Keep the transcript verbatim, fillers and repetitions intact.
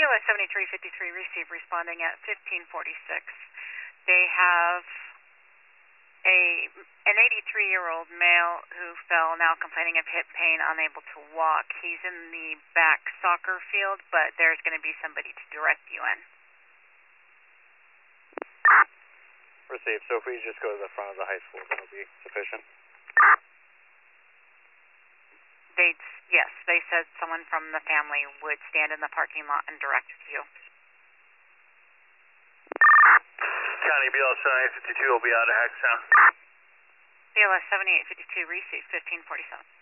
S seventy-three fifty-three receive responding at fifteen forty-six. They have a an eighty-three-year-old male who fell, now complaining of hip pain, unable to walk. He's in the back soccer field, but there's going to be somebody to direct you in. Received. So if we just go to the front of the high school, that'll be sufficient? They, yes, they said someone from the family would stand in the parking lot and direct you. County B L S seventy-eight fifty-two will be out of Hagerstown. B L S seventy-eight fifty-two receive fifteen forty-seven.